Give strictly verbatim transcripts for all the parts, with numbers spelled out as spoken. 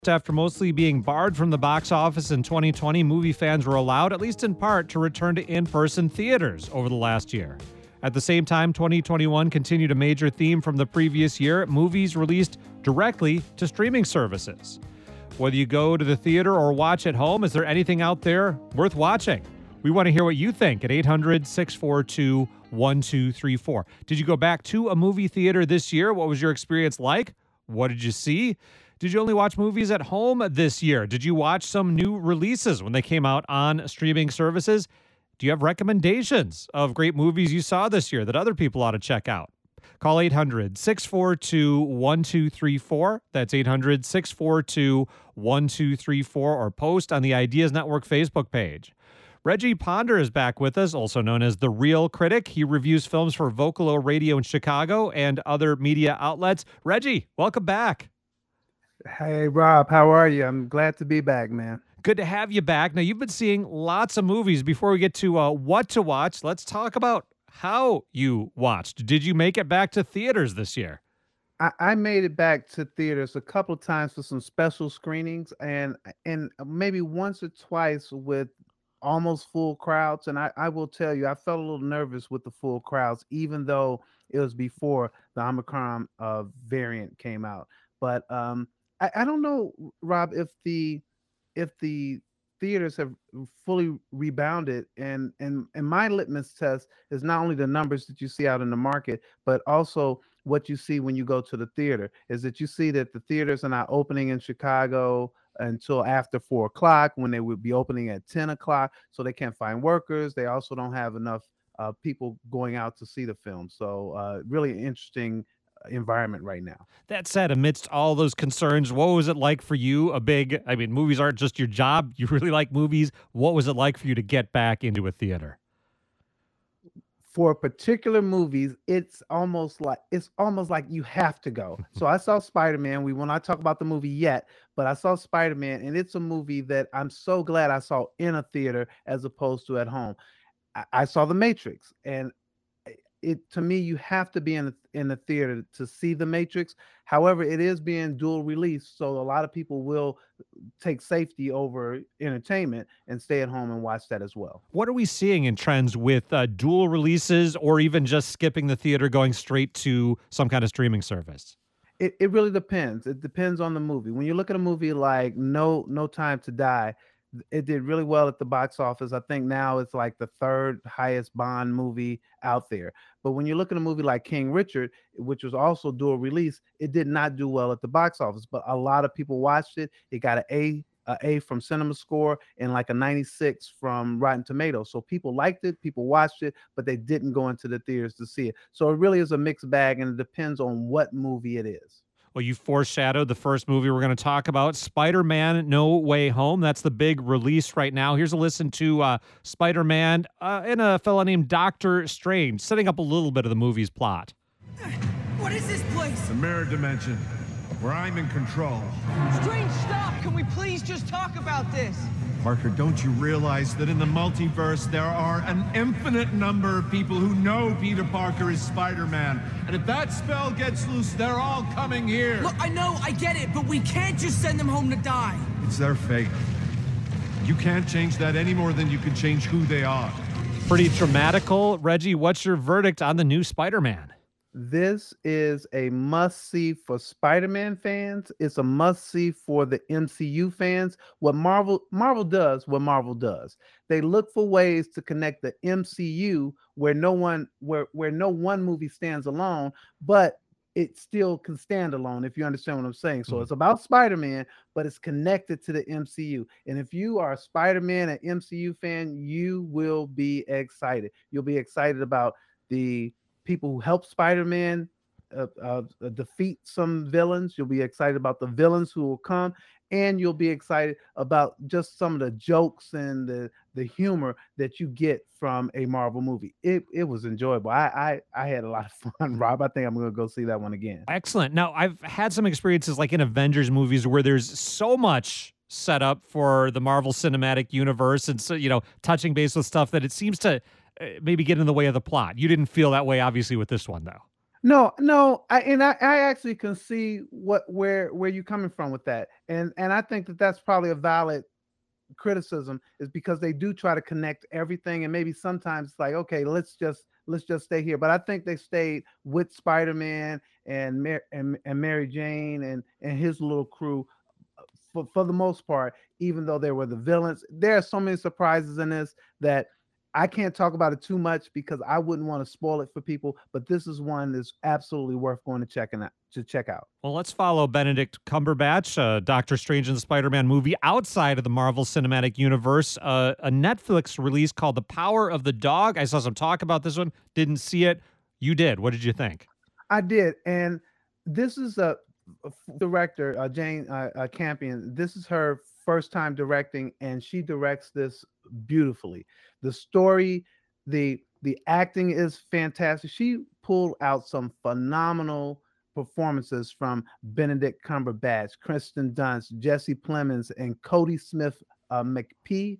After mostly being barred from the box office in twenty twenty, movie fans were allowed, at least in part, to return to in-person theaters over the last year. At the same time, twenty twenty-one continued a major theme from the previous year: movies released directly to streaming services. Whether you go to the theater or watch at home, is there anything out there worth watching? We want to hear what you think at eight hundred, six four two, one two three four. Did you go back to a movie theater this year? What was your experience like? What did you see? Did you only watch movies at home this year? Did you watch some new releases when they came out on streaming services? Do you have recommendations of great movies you saw this year that other people ought to check out? Call eight hundred, six four two, one two three four. That's eight hundred, six four two, one two three four, or post on the Ideas Network Facebook page. Reggie Ponder is back with us, also known as The Real Critic. He reviews films for Vocalo Radio in Chicago and other media outlets. Reggie, welcome back. Hey, Rob, how are you? I'm glad to be back, man. Good to have you back. Now, you've been seeing lots of movies. Before we get to uh, what to watch, let's talk about how you watched. Did you make it back to theaters this year? I, I made it back to theaters a couple of times for some special screenings, and and maybe once or twice with almost full crowds. And I, I will tell you, I felt a little nervous with the full crowds, even though it was before the Omicron uh, variant came out. But um, I, I don't know, Rob, if the if the theaters have fully rebounded, and and and my litmus test is not only the numbers that you see out in the market, but also what you see when you go to the theater. Is that you see that the theaters are not opening in Chicago until after four o'clock, when they would be opening at ten o'clock, so they can't find workers. They also don't have enough uh, people going out to see the film. So uh, really interesting environment right now. That said, amidst all those concerns, what was it like for you? A big, I mean, movies aren't just your job. You really like movies. What was it like for you to get back into a theater? For particular movies, it's almost like it's almost like you have to go. So I saw Spider-Man. We will not talk about the movie yet, but I saw Spider-Man, and it's a movie that I'm so glad I saw in a theater as opposed to at home. I, I saw The Matrix, and it to me, you have to be in the, in the theater to see The Matrix. However, it is being dual release, so a lot of people will take safety over entertainment and stay at home and watch that as well. What are we seeing in trends with uh, dual releases, or even just skipping the theater, going straight to some kind of streaming service? It it really depends. It depends on the movie. When you look at a movie like No No Time to Die, it did really well at the box office. I think now it's like the third highest Bond movie out there. But when you look at a movie like King Richard, which was also dual release, it did not do well at the box office. But a lot of people watched it. It got an A, a A from Cinema Score, and like a ninety-six from Rotten Tomatoes. So people liked it, people watched it, but they didn't go into the theaters to see it. So it really is a mixed bag, and it depends on what movie it is. Well, you foreshadowed the first movie we're going to talk about, Spider-Man No Way Home. That's the big release right now. Here's a listen to uh, Spider-Man uh, and a fella named Doctor Strange, setting up a little bit of the movie's plot. What is this place? The mirror dimension, where I'm in control. Strange, stop! Can we please just talk about this? Parker, don't you realize that in the multiverse there are an infinite number of people who know Peter Parker is Spider-Man? And if that spell gets loose, they're all coming here. Look, I know, I get it, but we can't just send them home to die. It's their fate. You can't change that any more than you can change who they are. Pretty dramatical. Reggie, what's your verdict on the new Spider-Man? This is a must-see for Spider-Man fans. It's a must-see for the M C U fans. What Marvel Marvel does, what Marvel does, they look for ways to connect the M C U where no one where where no one movie stands alone, but it still can stand alone, if you understand what I'm saying. So mm-hmm. It's about Spider-Man, but it's connected to the M C U. And if you are a Spider-Man and M C U fan, you will be excited. You'll be excited about the people who help Spider-Man uh, uh, defeat some villains. You'll be excited about the villains who will come, and you'll be excited about just some of the jokes and the the humor that you get from a Marvel movie. It it was enjoyable. I I, I had a lot of fun, Rob. I think I'm going to go see that one again. Excellent. Now, I've had some experiences like in Avengers movies where there's so much set up for the Marvel Cinematic Universe and, so, you know, touching base with stuff that it seems to maybe get in the way of the plot. You didn't feel that way, obviously, with this one, though. No, no, I and I, I actually can see what where where you're coming from with that, and and I think that that's probably a valid criticism, is because they do try to connect everything, and maybe sometimes it's like, okay, let's just let's just stay here. But I think they stayed with Spider-Man and Mar- and, and Mary Jane and and his little crew for, for the most part, even though they were the villains. There are so many surprises in this that I can't talk about it too much because I wouldn't want to spoil it for people, but this is one that's absolutely worth going to check out to check out. Well, let's follow Benedict Cumberbatch, uh, Doctor Strange and the Spider-Man movie outside of the Marvel Cinematic Universe, uh, a Netflix release called The Power of the Dog. I saw some talk about this one, didn't see it. You did. What did you think? I did, and this is a, a director, uh, Jane uh, uh, Campion. This is her first time directing, and she directs this beautifully. The story, the the acting is fantastic. She pulled out some phenomenal performances from Benedict Cumberbatch, Kristen Dunst, Jesse Plemons, and Cody Smith uh, McPhee.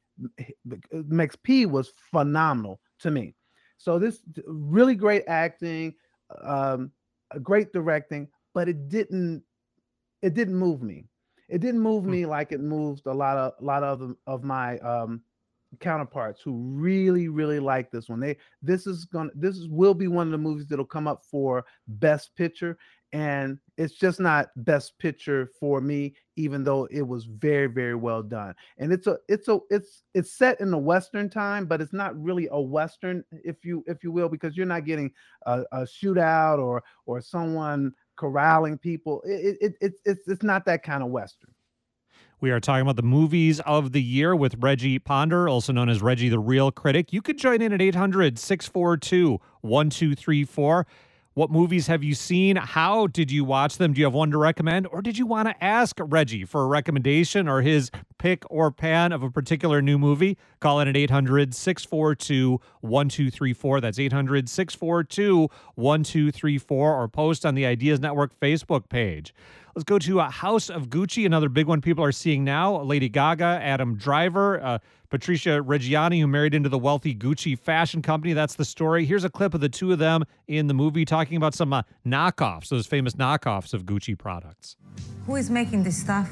McPhee was phenomenal to me. So this really great acting, um, great directing, but it didn't it didn't move me. It didn't move me like it moved a lot of a lot of of my um, counterparts who really really like this one. They this is gonna this is, will be one of the movies that'll come up for Best Picture, and it's just not Best Picture for me, even though it was very very well done. And it's a it's a it's it's set in the Western time, but it's not really a Western, if you if you will, because you're not getting a, a shootout or or someone corralling people. It, it, it it's it's not that kind of Western. We are talking about the movies of the year with Reggie Ponder, also known as Reggie the Real Critic. You could join in at eight hundred, six four two, one two three four. What movies have you seen? How did you watch them? Do you have one to recommend? Or did you want to ask Reggie for a recommendation or his pick or pan of a particular new movie? Call in at eight hundred, six four two, one two three four. That's eight hundred, six four two, one two three four, or post on the Ideas Network Facebook page. Let's go to uh, House of Gucci, another big one people are seeing now. Lady Gaga, Adam Driver, uh, Patricia Reggiani, who married into the wealthy Gucci fashion company. That's the story. Here's a clip of the two of them in the movie talking about some uh, knockoffs, those famous knockoffs of Gucci products. Who is making this stuff?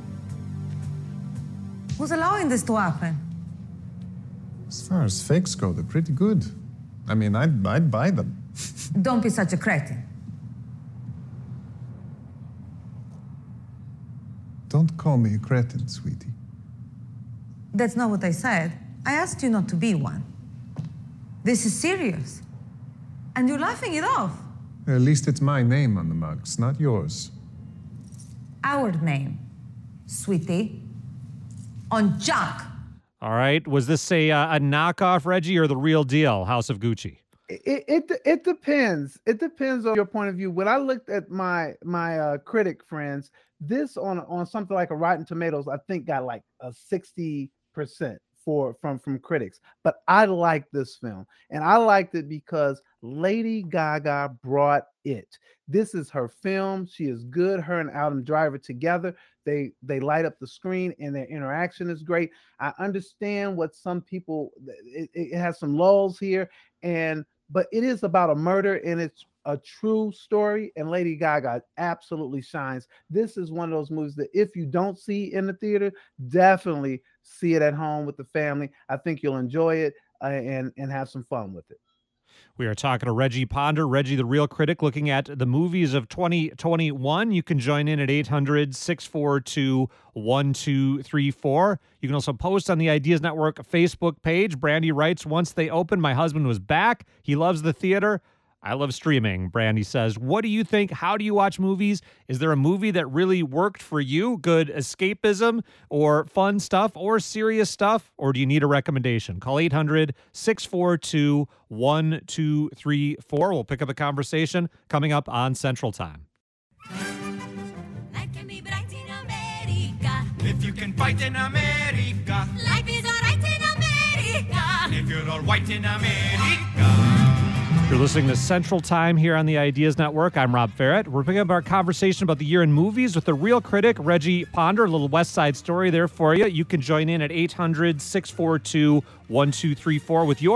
Who's allowing this to happen? As far as fakes go, they're pretty good. I mean, I'd, I'd buy them. Don't be such a cretin. Don't call me a cretin, sweetie. That's not what I said. I asked you not to be one. This is serious. And you're laughing it off. At least it's my name on the mugs, not yours. Our name, sweetie, on junk. All right. Was this a, uh, a knockoff, Reggie, or the real deal, House of Gucci? It, it it depends. It depends on your point of view. When I looked at my my uh, critic friends, this on on something like a Rotten Tomatoes, I think got like a sixty percent for from from critics. But I liked this film, and I liked it because Lady Gaga brought it. This is her film. She is good. Her and Adam Driver together, they they light up the screen, and their interaction is great. I understand what some people. It, it has some lulls here, and but it is about a murder, and it's a true story, and Lady Gaga absolutely shines. This is one of those movies that if you don't see in the theater, definitely see it at home with the family. I think you'll enjoy it uh, and, and have some fun with it. We are talking to Reggie Ponder, Reggie the Real Critic, looking at the movies of twenty twenty-one. You can join in at eight hundred, six four two, one two three four. You can also post on the Ideas Network Facebook page. Brandy writes, once they opened, my husband was back. He loves the theater. I love streaming, Brandy says. What do you think? How do you watch movies? Is there a movie that really worked for you? Good escapism or fun stuff or serious stuff? Or do you need a recommendation? Call eight hundred, six four two, one two three four. We'll pick up a conversation coming up on Central Time. Life can be bright in America. If you can fight in America, Life is alright in America. if you're all white in America. You're listening to Central Time here on the Ideas Network. I'm Rob Farrett. We're picking up our conversation about the year in movies with the real critic, Reggie Ponder. A little West Side Story there for you. You can join in at eight hundred, six four two, one two three four with your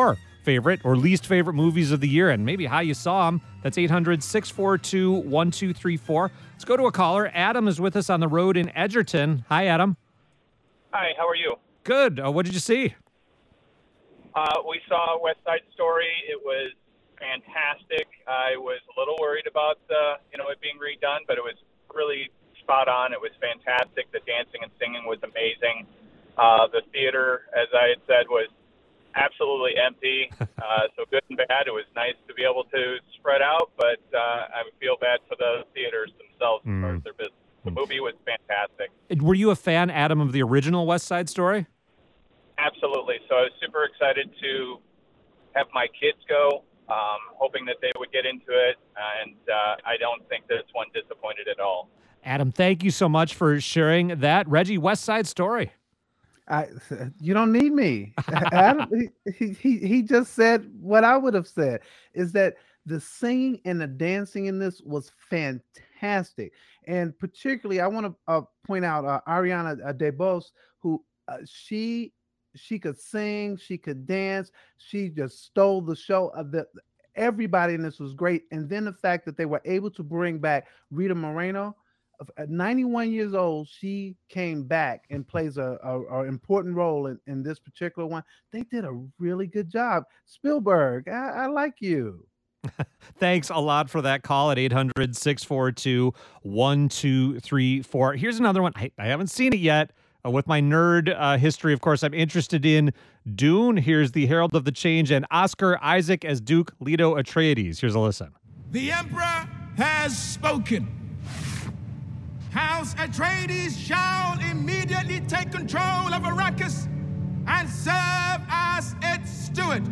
favorite or least favorite movies of the year and maybe how you saw them. That's eight hundred, six four two, one two three four. Let's go to a caller. Adam is with us on the road in Edgerton. Hi, Adam. Hi, how are you? Good. Uh, what did you see? Uh, we saw West Side Story. It was fantastic. I was a little worried about uh, you know it being redone, but it was really spot on. It was fantastic. The dancing and singing was amazing. Uh, the theater, as I had said, was absolutely empty. Uh, so good and bad. It was nice to be able to spread out, but uh, I feel bad for the theaters themselves as far as their business. The movie was fantastic. Were you a fan, Adam, of the original West Side Story? Absolutely. So I was super excited to have my kids go, um, hoping that they would get into it, and uh, I don't think this one disappointed at all. Adam, thank you so much for sharing that. Reggie, West Side Story. I, you don't need me. Adam, he, he he just said what I would have said. Is that the singing and the dancing in this was fantastic, and particularly I want to uh, point out uh, Ariana uh, DeBose, who uh, she she could sing, she could dance, she just stole the show. Of the everybody in this was great, and then the fact that they were able to bring back Rita Moreno. At ninety-one years old, she came back and plays a, a, a important role in, in this particular one. They did a really good job. Spielberg, I, I like you. Thanks a lot for that call at eight hundred, six four two, one two three four. Here's another one. I, I haven't seen it yet. Uh, with my nerd uh, history, of course, I'm interested in Dune. Here's the Herald of the Change and Oscar Isaac as Duke Leto Atreides. Here's a listen. The Emperor has spoken. House Atreides shall immediately take control of Arrakis and serve as its steward.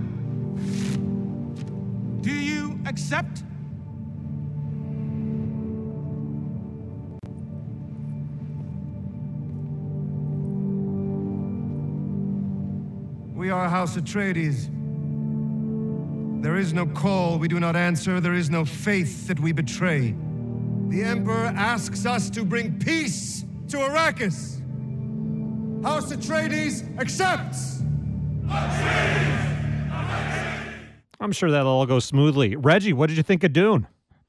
Do you accept? We are House Atreides. There is no call we do not answer. There is no faith that we betray. The Emperor asks us to bring peace to Arrakis. House Atreides accepts. I'm sure that'll all go smoothly. Reggie, what did you think of Dune?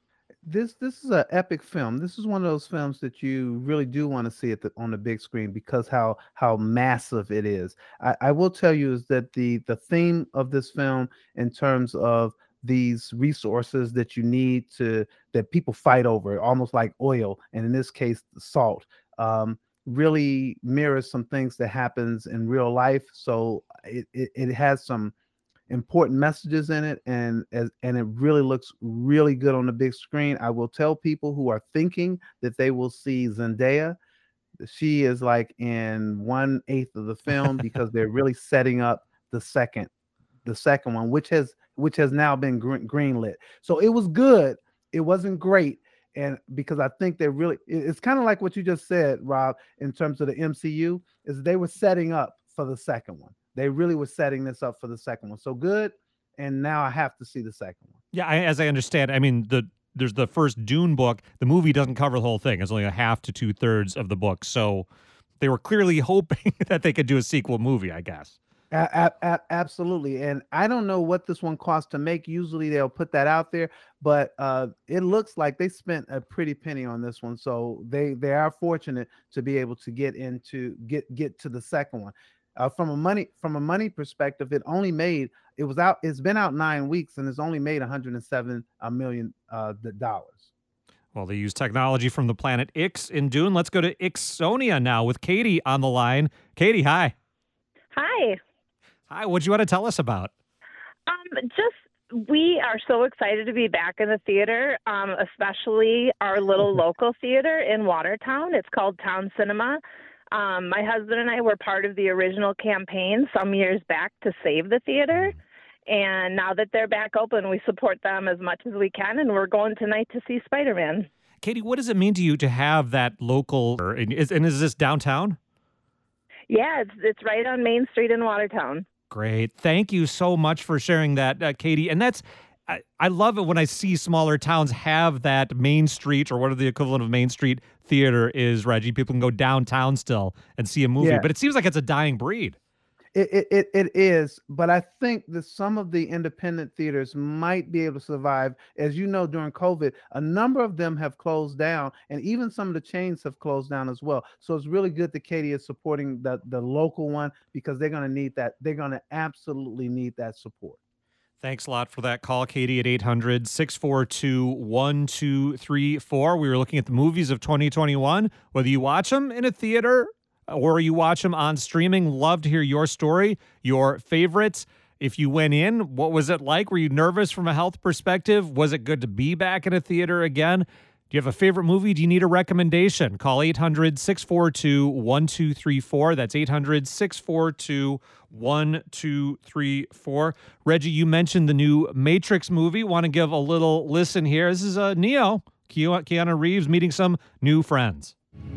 This this is an epic film. This is one of those films that you really do want to see at the, on the big screen because how how massive it is. I, I will tell you is that the the theme of this film in terms of these resources that you need to that people fight over, almost like oil, and in this case, the salt, um, really mirrors some things that happens in real life. So it, it, it has some important messages in it, and as and it really looks really good on the big screen. I will tell people who are thinking that they will see Zendaya. She is like in one eighth of the film because they're really setting up the second, the second one, which has which has now been green, greenlit. So it was good. It wasn't great. And because I think they really, it's kind of like what you just said, Rob, in terms of the M C U, is they were setting up for the second one. They really were setting this up for the second one. So good. And now I have to see the second one. Yeah, I, as I understand, I mean, the there's the first Dune book. The movie doesn't cover the whole thing. It's only a half to two thirds of the book. So they were clearly hoping that they could do a sequel movie, I guess. A- a- absolutely. And I don't know what this one cost to make. Usually they'll put that out there, but uh, it looks like they spent a pretty penny on this one. So they, they are fortunate to be able to get into get, get to the second one. Uh, from a money from a money perspective, it only made it was out. It's been out nine weeks and it's only made one hundred seven million uh, dollars. Well, they use technology from the planet Ix in Dune. Let's go to Ixonia now with Katie on the line. Katie, hi. Hi. Hi. What do you want to tell us about? Um, just we are so excited to be back in the theater, um, especially our little local theater in Watertown. It's called Town Cinema. Um, my husband and I were part of the original campaign some years back to save the theater. And now that they're back open, we support them as much as we can. And we're going tonight to see Spider-Man. Katie, what does it mean to you to have that local, and is, and is this downtown? Yeah, it's, it's right on Main Street in Watertown. Great. Thank you so much for sharing that, uh, Katie. And that's, I, I love it when I see smaller towns have that Main Street, or what are the equivalent of Main Street theater is, Reggie. People can go downtown still and see a movie, Yeah. but it seems like it's a dying breed. It, it it it is, but I think that some of the independent theaters might be able to survive. As you know, during COVID, a number of them have closed down, and even some of the chains have closed down as well. So it's really good that Katie is supporting the the local one because they're going to need that. They're going to absolutely need that support. Thanks a lot for that call, Katie, at eight hundred, six four two, one two three four. We were looking at the movies of twenty twenty-one, whether you watch them in a theater or you watch them on streaming. Love to hear your story, your favorites. If you went in, what was it like? Were you nervous from a health perspective? Was it good to be back in a theater again? Do you have a favorite movie? Do you need a recommendation? Call eight hundred, six four two, one two three four. That's eight hundred, six four two, one two three four. Reggie, you mentioned the new Matrix movie. Want to give a little listen here. This is uh, Neo, Ke- Keanu Reeves meeting some new friends.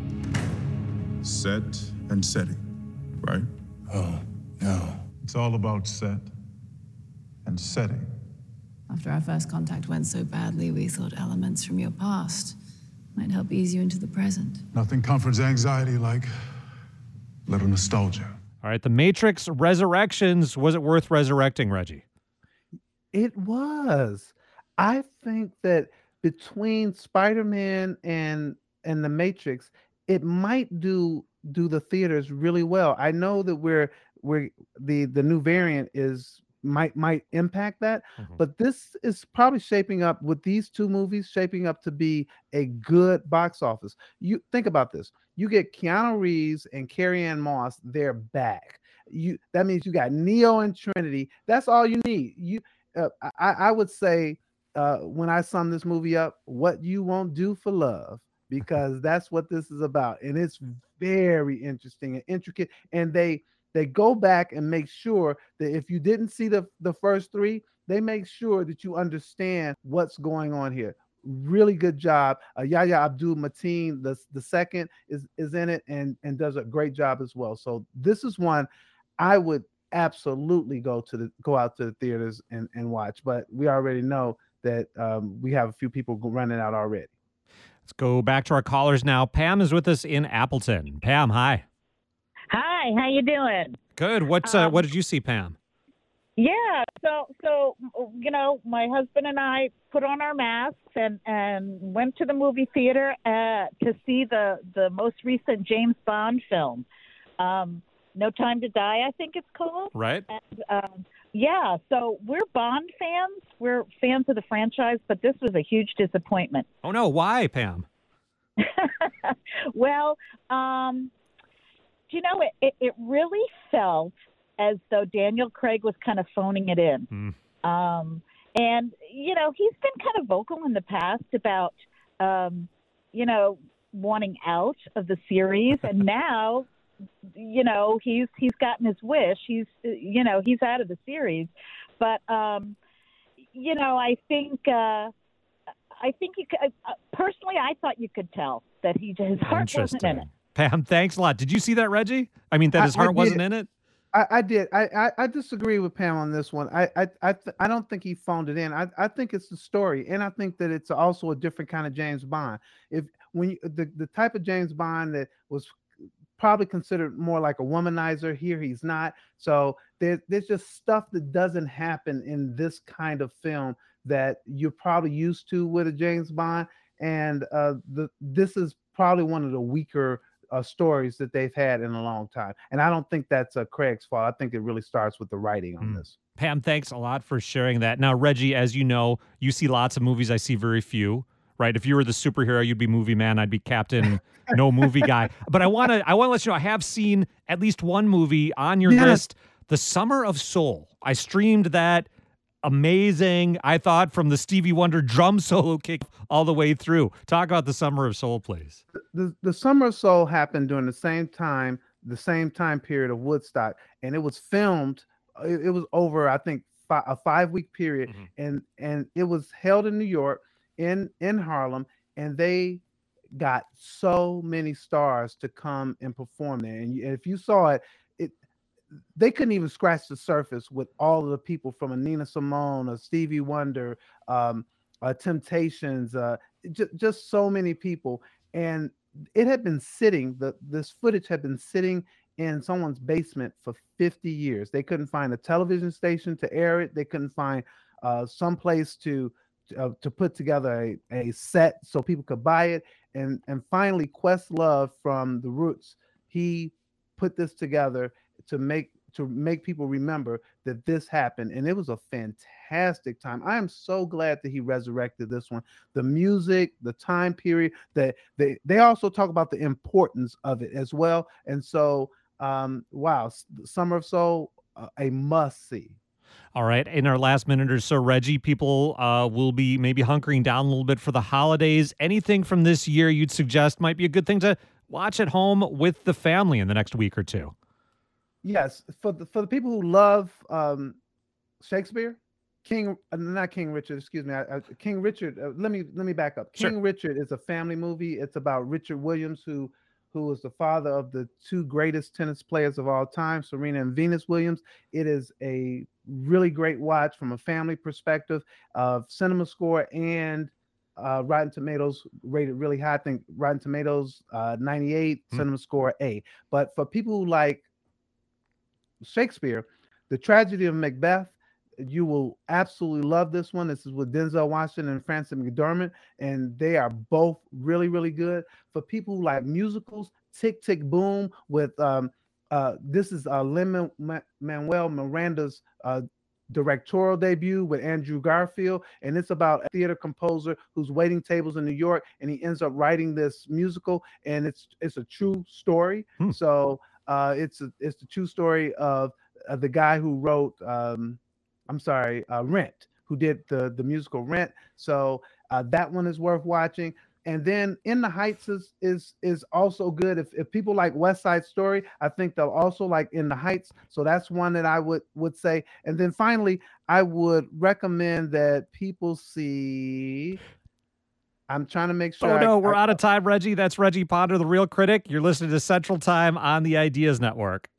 Set and setting, right? Oh, no. It's all about set and setting. After our first contact went so badly, we thought elements from your past might help ease you into the present. Nothing comforts anxiety like a little nostalgia. All right, The Matrix Resurrections. Was it worth resurrecting, Reggie? It was. I think that between Spider-Man and and The Matrix, it might do do the theaters really well. I know that we're we're the the new variant is might might impact that, Mhm. but this is probably shaping up with these two movies shaping up to be a good box office. You think about this. You get Keanu Reeves and Carrie Ann Moss, they're back. You that means you got Neo and Trinity. That's all you need. You uh, I, I would say uh, when I sum this movie up, what you won't do for love, because that's what this is about. And it's very interesting and intricate. And they they go back and make sure that if you didn't see the, the first three, they make sure that you understand what's going on here. Really good job. Uh, Yahya Abdul-Mateen, the, the second, is, is in it and, and does a great job as well. So this is one I would absolutely go to the go out to the theaters and, and watch. But we already know that um, we have a few people running out already. Let's go back to our callers now. Pam is with us in Appleton. Pam, hi. Hi, how you doing? Good. What's uh, Um, what did you see, Pam? Yeah, so so you know, my husband and I put on our masks and and went to the movie theater uh, to see the the most recent James Bond film, um, No Time to Die, I think it's called. Right. And, um, yeah, so we're Bond fans. We're fans of the franchise, but this was a huge disappointment. Oh no, why, Pam? Well, um, you know, it, it, it really felt as though Daniel Craig was kind of phoning it in. Mm. Um, and, you know, he's been kind of vocal in the past about, um, you know, wanting out of the series. And now, you know, he's he's gotten his wish. He's, you know, he's out of the series. But, um, you know, I think uh, I think you could, uh, personally, I thought you could tell that he his heart wasn't in it. Pam, thanks a lot. Did you see that, Reggie? I mean, that his I- I heart wasn't did. in it? I, I did. I, I I disagree with Pam on this one. I I I, th- I don't think he phoned it in. I, I think it's the story, and I think that it's also a different kind of James Bond. If when you, the the type of James Bond that was probably considered more like a womanizer, here he's not. So there, there's just stuff that doesn't happen in this kind of film that you're probably used to with a James Bond, and uh, the this is probably one of the weaker uh, stories that they've had in a long time. And I don't think that's uh, Craig's fault. I think it really starts with the writing on Mm. this. Pam, thanks a lot for sharing that. Now, Reggie, as you know, you see lots of movies. I see very few, right? If you were the superhero, you'd be movie man. I'd be captain, no movie guy. But I want to I want to let you know I have seen at least one movie on your Yes. list, The Summer of Soul. I streamed that. Amazing, I thought, from the Stevie Wonder drum solo kick all the way through. Talk about The Summer of Soul, please. The the Summer of Soul happened during the same time, the same time period of Woodstock, and it was filmed. It, it was over, I think, fi- a five week period, Mhm. and and it was held in New York, in in Harlem, and they got so many stars to come and perform there. And you- if you saw it, it they couldn't even scratch the surface with all of the people from a Nina Simone, a Stevie Wonder, um, uh, Temptations, uh, j- just so many people. And it had been sitting, the this footage had been sitting in someone's basement for fifty years. They couldn't find a television station to air it. They couldn't find uh, some place to uh, to put together a, a set so people could buy it. And and finally, Questlove from The Roots, he put this together to make to make people remember that this happened, and it was a fantastic time. I am so glad that he resurrected this one. The music, the time period, that they they also talk about the importance of it as well. And so, um, wow, Summer of Soul, uh, a must see. All right. In our last minute or so, Reggie, people uh, will be maybe hunkering down a little bit for the holidays. Anything from this year you'd suggest might be a good thing to watch at home with the family in the next week or two? Yes, for the for the people who love um, Shakespeare, King, uh, not King Richard, excuse me, I, I, King Richard. Uh, let me let me back up. King Sure. Richard is a family movie. It's about Richard Williams, who who was the father of the two greatest tennis players of all time, Serena and Venus Williams. It is a really great watch from a family perspective of Cinema Score and uh, Rotten Tomatoes rated really high. I think Rotten Tomatoes uh, ninety-eight, Hmm. Cinema Score A. But for people who like Shakespeare, The Tragedy of Macbeth, you will absolutely love this one. This is with Denzel Washington and Frances McDormand, and they are both really, really good. For people who like musicals, Tick Tick Boom with um uh this is uh Lin Manuel Miranda's uh directorial debut with Andrew Garfield, and it's about a theater composer who's waiting tables in New York, and he ends up writing this musical, and it's it's a true story. Hmm. So uh it's a, it's the true story of uh, the guy who wrote um I'm sorry, uh, Rent, who did the the musical Rent. So uh, that one is worth watching. And then In the Heights is is is also good. If if people like West Side Story, I think they'll also like In the Heights. So that's one that I would would say. And then finally, I would recommend that people see. I'm trying to make sure. Oh, I- no, we're I- out of time, Reggie. That's Reggie Ponder, the Real Critic. You're listening to Central Time on the Ideas Network.